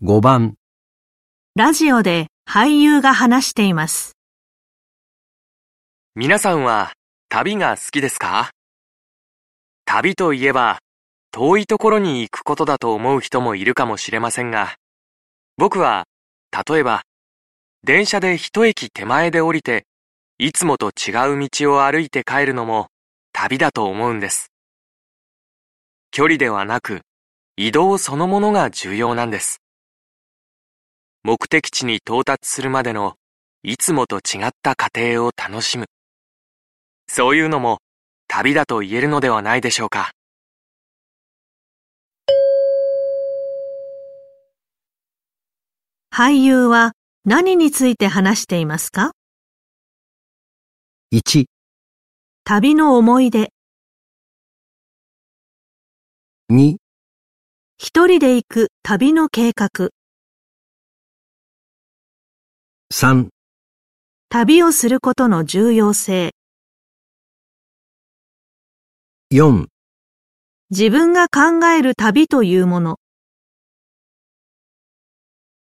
5番、 ラジオで俳優が話しています。 皆さんは旅が好きですか？旅といえば遠いところに行くことだと思う人もいるかもしれませんが、僕は例えば電車で一駅手前で降りていつもと違う道を歩いて帰るのも旅だと思うんです。距離ではなく移動そのものが重要なんです。目的地に到達するまでのいつもと違った過程を楽しむ。そういうのも旅だと言えるのではないでしょうか。 俳優は何について話していますか？ 1、 旅の思い出、 2、 一人で行く旅の計画、 3、 旅をすることの重要性、 4 自分が考える旅というもの。